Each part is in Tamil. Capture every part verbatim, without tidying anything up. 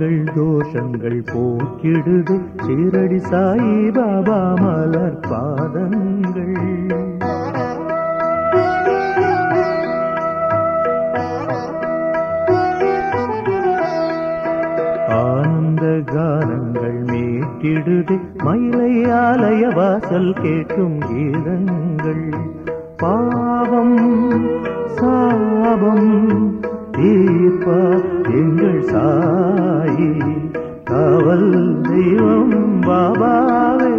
பாவங்கள் தோஷங்கள் போக்கிடுது சீரடி சாயி பாபா மலர் பாதங்கள். ஆனந்த கானங்கள் மீட்டிடுது மயிலை ஆலய வாசல் கேட்கும் கீதங்கள். பாவம் சாபம் தீர்ப்பார் எங்கள் சாயி காவல் தெய்வம் பாபாவே.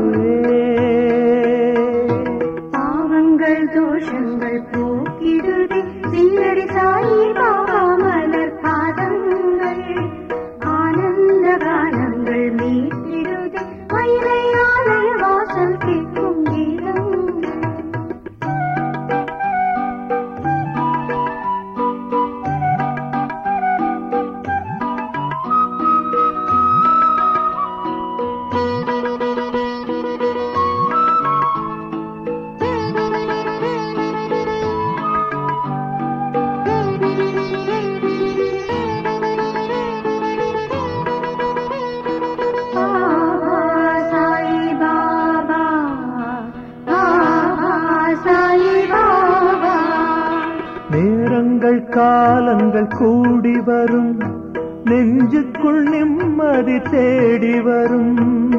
பாவங்கள் தோஷங்கள் போக்கிடுதே சீரடி சாயி பாபா மலர் பாதங்கள். ஆனந்த கானங்கள் மீட்டிடுதே மயிலை ஆலய வாசல் கேட்கும் கீதங்கள். நேரங்கள் காலங்கள் கூடி வரும் நெஞ்சுக்குள் நிம்மதி தேடி வரும்.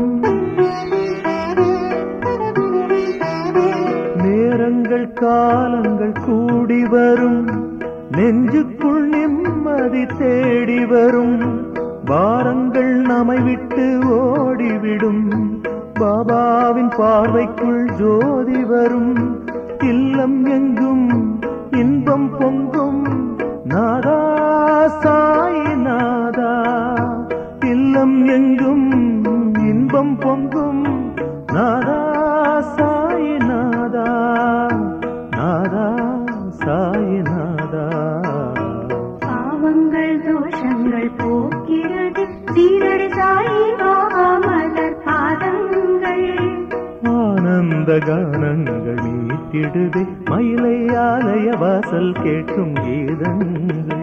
நேரங்கள் காலங்கள் கூடி வரும் நெஞ்சுக்குள் நிம்மதி தேடி வரும். வாரங்கள் நம்மை விட்டு ஓடிவிடும் பாபாவின் பார்வைக்குள் ஜோதி வரும். இல்லம் எங்கும் இன்பம் பொங்கும் நாதா சாயி நாதா. இல்லம் எங்கும் இன்பம் பொங்கும் நாதா சாயி நாதா. நாதா சாயி நாதா. பாவங்கள் தோஷங்கள் போக்கிறது சீரடி சாயி பாபா மலர் பாதங்கள். ஆனந்த கானங்கள் மீட்டிடுதே மயிலை ஆலய வாசல் கேட்கும் கீதங்கள்.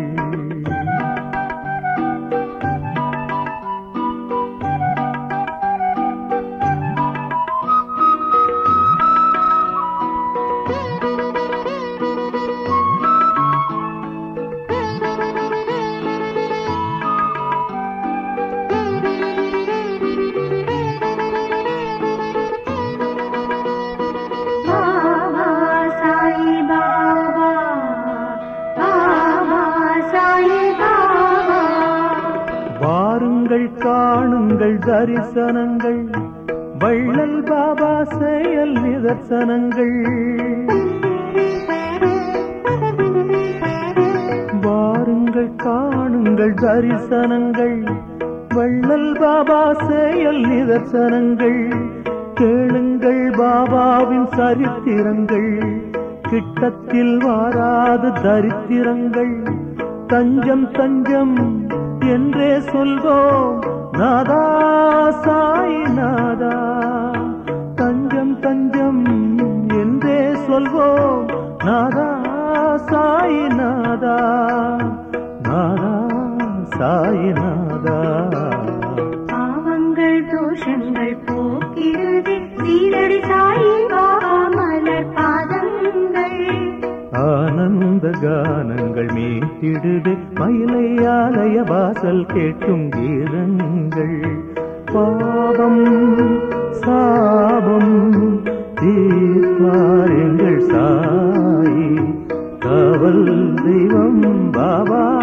வாருங்கள் காணுங்கள் தரிசனங்கள் வள்ளல் பாபா செயல் நிதர்சனங்கள். வாருங்கள் காணுங்கள் தரிசனங்கள் வள்ளல் பாபா செயல் நிதர்சனங்கள். கேளுங்கள் பாபாவின் சரித்திரங்கள் கிட்டத்தில் வாராது தரித்திரங்கள். தஞ்சம் தஞ்சம் என்றே சொல்வோம் நாதா சாயி நாதா. தஞ்சம் தஞ்சம் என்றே சொல்வோம் நாதா சாயி நாதா. நாதா சாயி நாதா. பாவங்கள் தோஷங்கள் போக்கிறது சீரடி சாயி பாபா மலர் பாதங்கள். ஆனந்த கானங்கள் மீட்டிடுதே மயிலை ஆலய வாசல் கேட்கும் கீதங்கள். பாவம் சாபம் தீர்ப்பார் எங்கள் சாயி காவல் தெய்வம் பாபா.